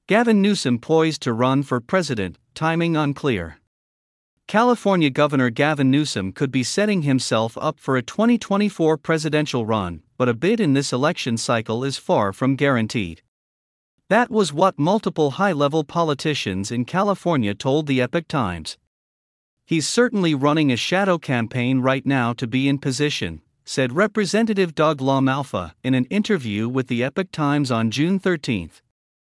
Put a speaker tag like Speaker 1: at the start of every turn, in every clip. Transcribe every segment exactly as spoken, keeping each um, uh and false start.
Speaker 1: Gavin Newsom poised to run for president, timing unclear. California Governor Gavin Newsom could be setting himself up for a twenty twenty-four presidential run, but a bid in this election cycle is far from guaranteed. That was what multiple high-level politicians in California told the Epoch Times. "He's certainly running a shadow campaign right now to be in position," said Representative Doug LaMalfa in an interview with the Epoch Times on June thirteenth.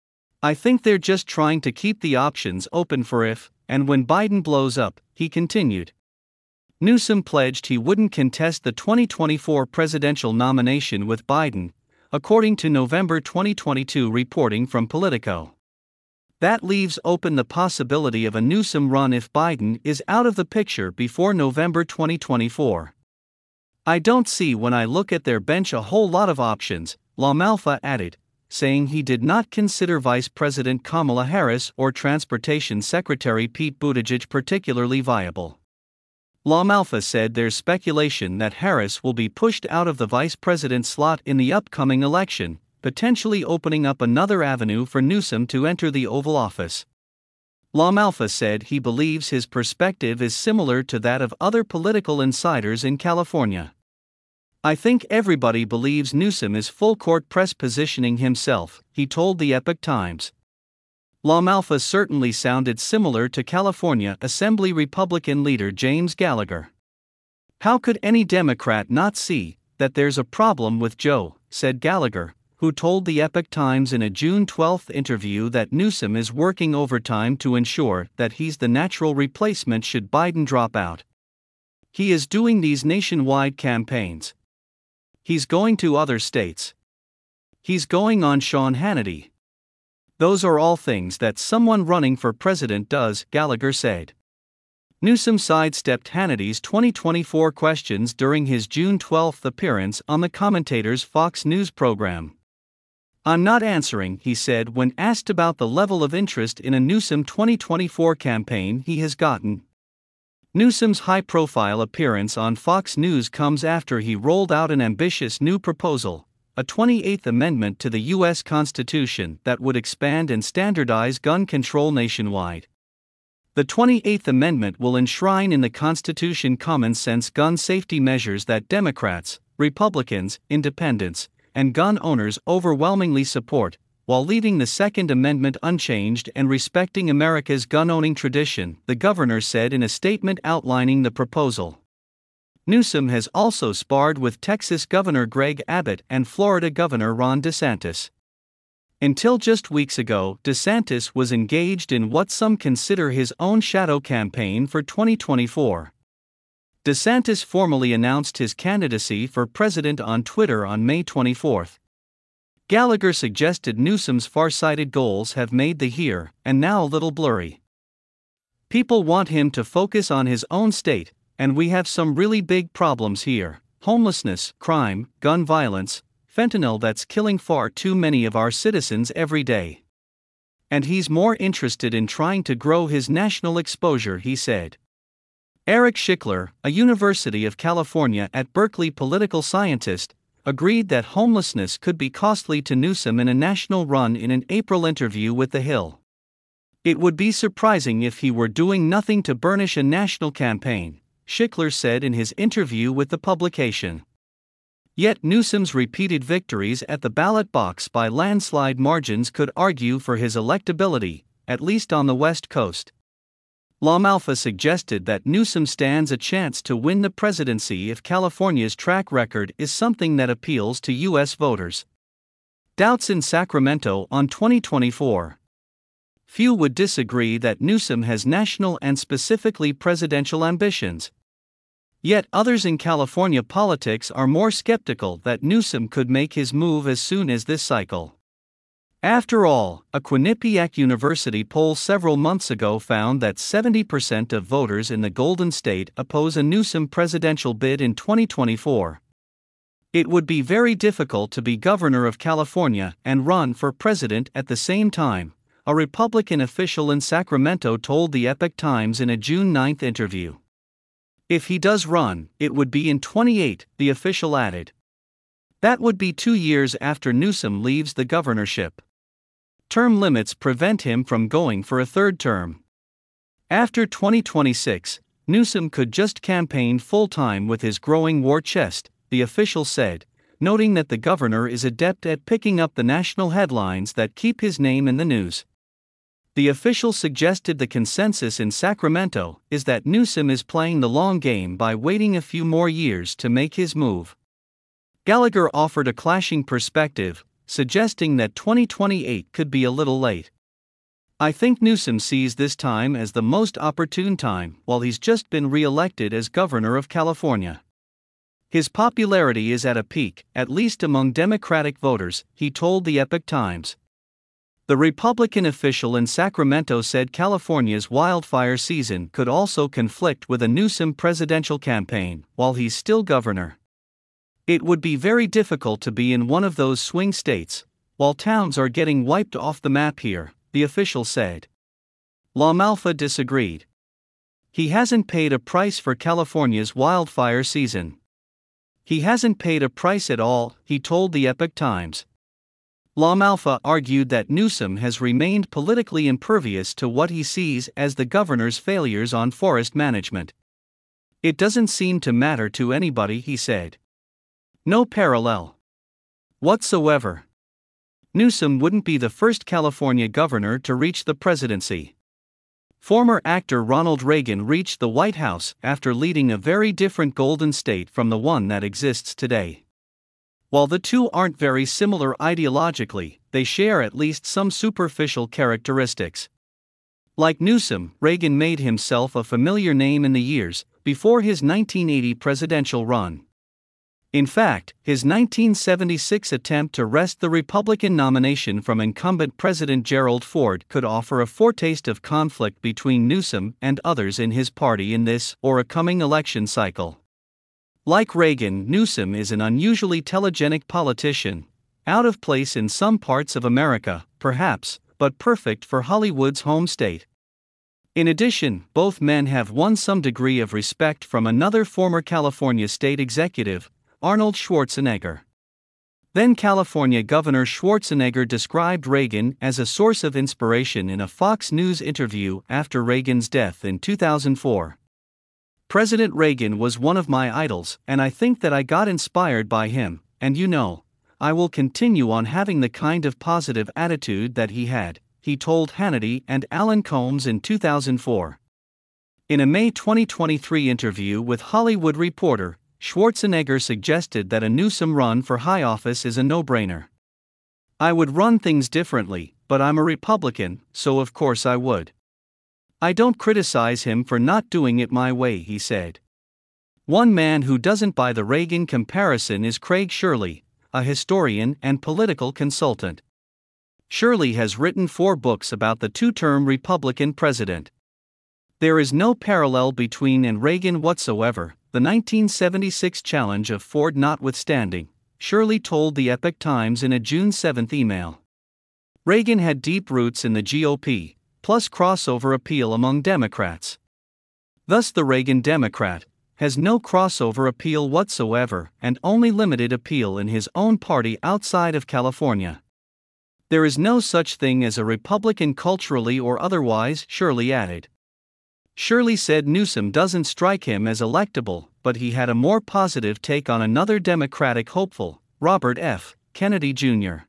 Speaker 1: "I think they're just trying to keep the options open for if and when Biden blows up," he continued. Newsom pledged he wouldn't contest the twenty twenty-four presidential nomination with Biden, according to November twenty twenty-two reporting from Politico. That leaves open the possibility of a Newsom run if Biden is out of the picture before November twenty twenty-four. "I don't see when I look at their bench a whole lot of options," LaMalfa added, saying he did not consider Vice President Kamala Harris or Transportation Secretary Pete Buttigieg particularly viable. LaMalfa said there's speculation that Harris will be pushed out of the vice president slot in the upcoming election, potentially opening up another avenue for Newsom to enter the Oval Office. LaMalfa said he believes his perspective is similar to that of other political insiders in California. "I think everybody believes Newsom is full-court press positioning himself," he told the Epoch Times. LaMalfa certainly sounded similar to California Assembly Republican leader James Gallagher. "How could any Democrat not see that there's a problem with Joe," said Gallagher, who told the Epoch Times in a June twelfth interview that Newsom is working overtime to ensure that he's the natural replacement should Biden drop out. "He is doing these nationwide campaigns. He's going to other states. He's going on Sean Hannity. Those are all things that someone running for president does," Gallagher said. Newsom sidestepped Hannity's twenty twenty-four questions during his June twelfth appearance on the commentator's Fox News program. "I'm not answering," he said when asked about the level of interest in a Newsom twenty twenty-four campaign he has gotten. Newsom's high-profile appearance on Fox News comes after he rolled out an ambitious new proposal, a twenty-eighth Amendment to the U S Constitution that would expand and standardize gun control nationwide. The twenty-eighth Amendment will enshrine in the Constitution common-sense gun safety measures that Democrats, Republicans, Independents, and gun owners overwhelmingly support, while leaving the Second Amendment unchanged and respecting America's gun-owning tradition, the governor said in a statement outlining the proposal. Newsom has also sparred with Texas Governor Greg Abbott and Florida Governor Ron DeSantis. Until just weeks ago, DeSantis was engaged in what some consider his own shadow campaign for twenty twenty-four. DeSantis formally announced his candidacy for president on Twitter on May twenty-fourth. Gallagher suggested Newsom's far-sighted goals have made the here and now a little blurry. "People want him to focus on his own state, and we have some really big problems here: homelessness, crime, gun violence, fentanyl that's killing far too many of our citizens every day. And he's more interested in trying to grow his national exposure," he said. Eric Schickler, a University of California at Berkeley political scientist, agreed that homelessness could be costly to Newsom in a national run in an April interview with The Hill. "It would be surprising if he were doing nothing to burnish a national campaign," Schickler said in his interview with the publication. Yet Newsom's repeated victories at the ballot box by landslide margins could argue for his electability, at least on the West Coast. LaMalfa suggested that Newsom stands a chance to win the presidency if California's track record is something that appeals to U S voters. Doubts in Sacramento on twenty twenty-four. Few would disagree that Newsom has national and specifically presidential ambitions. Yet others in California politics are more skeptical that Newsom could make his move as soon as this cycle. After all, a Quinnipiac University poll several months ago found that seventy percent of voters in the Golden State oppose a Newsom presidential bid in twenty twenty-four. It would be very difficult to be governor of California and run for president at the same time, a Republican official in Sacramento told the Epoch Times in a June ninth interview. If he does run, it would be in twenty-eight, the official added. That would be two years after Newsom leaves the governorship. term limits prevent him from going for a third term. After twenty twenty-six, Newsom could just campaign full-time with his growing war chest, the official said, noting that the governor is adept at picking up the national headlines that keep his name in the news. The official suggested the consensus in Sacramento is that Newsom is playing the long game by waiting a few more years to make his move. Gallagher offered a clashing perspective, suggesting that twenty twenty-eight could be a little late. I think Newsom sees this time as the most opportune time while he's just been re-elected as governor of California. His popularity is at a peak, at least among Democratic voters, he told the Epoch Times. The Republican official in Sacramento said California's wildfire season could also conflict with a Newsom presidential campaign while he's still governor. It would be very difficult to be in one of those swing states, while towns are getting wiped off the map here, the official said. LaMalfa disagreed. He hasn't paid a price for California's wildfire season. He hasn't paid a price at all, he told the Epoch Times. LaMalfa argued that Newsom has remained politically impervious to what he sees as the governor's failures on forest management. It doesn't seem to matter to anybody, he said. No parallel whatsoever. Newsom wouldn't be the first California governor to reach the presidency. Former actor Ronald Reagan reached the White House after leading a very different Golden State from the one that exists today. While the two aren't very similar ideologically, they share at least some superficial characteristics. Like Newsom, Reagan made himself a familiar name in the years before his nineteen eighty presidential run. In fact, his nineteen seventy-six attempt to wrest the Republican nomination from incumbent President Gerald Ford could offer a foretaste of conflict between Newsom and others in his party in this or a coming election cycle. Like Reagan, Newsom is an unusually telegenic politician, out of place in some parts of America, perhaps, but perfect for Hollywood's home state. In addition, both men have won some degree of respect from another former California state executive, Arnold Schwarzenegger. Then California Governor Schwarzenegger described Reagan as a source of inspiration in a Fox News interview after Reagan's death in two thousand four. President Reagan was one of my idols, and I think that I got inspired by him, and you know, I will continue on having the kind of positive attitude that he had, he told Hannity and Alan Colmes in two thousand four. In a May twenty twenty-three interview with Hollywood Reporter, Schwarzenegger suggested that a Newsom run for high office is a no-brainer. I would run things differently, but I'm a Republican, so of course I would. I don't criticize him for not doing it my way, he said. One man who doesn't buy the Reagan comparison is Craig Shirley, a historian and political consultant. Shirley has written four books about the two-term Republican president. There is no parallel between and Reagan whatsoever, the nineteen seventy-six challenge of Ford notwithstanding, Shirley told the Epoch Times in a June seventh email. Reagan had deep roots in the G O P, plus crossover appeal among Democrats. Thus the Reagan Democrat has no crossover appeal whatsoever and only limited appeal in his own party outside of California. There is no such thing as a Republican culturally or otherwise, Shirley added. Shirley said Newsom doesn't strike him as electable, but he had a more positive take on another Democratic hopeful, Robert F. Kennedy Junior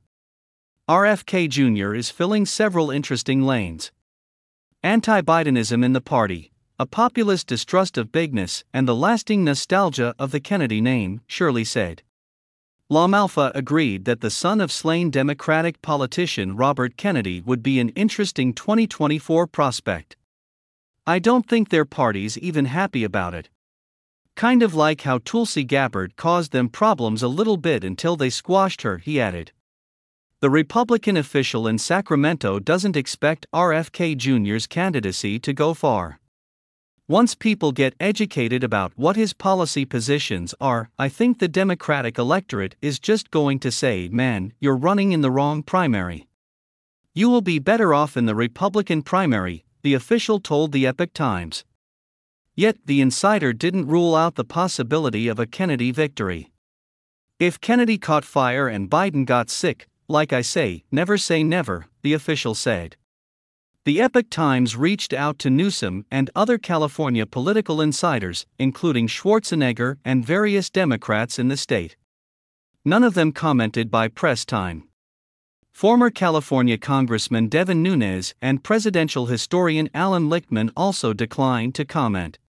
Speaker 1: R F K Junior is filling several interesting lanes. Anti-Bidenism in the party, a populist distrust of bigness, and the lasting nostalgia of the Kennedy name, Shirley said. LaMalfa agreed that the son of slain Democratic politician Robert Kennedy would be an interesting twenty twenty-four prospect. I don't think their party's even happy about it. Kind of like how Tulsi Gabbard caused them problems a little bit until they squashed her, he added. The Republican official in Sacramento doesn't expect R F K Junior's candidacy to go far. Once people get educated about what his policy positions are, I think the Democratic electorate is just going to say, man, you're running in the wrong primary. You will be better off in the Republican primary, the official told the Epoch Times. Yet, the insider didn't rule out the possibility of a Kennedy victory. If Kennedy caught fire and Biden got sick, like I say, never say never, the official said. The Epoch Times reached out to Newsom and other California political insiders, including Schwarzenegger and various Democrats in the state. None of them commented by press time. Former California Congressman Devin Nunes and presidential historian Alan Lichtman also declined to comment.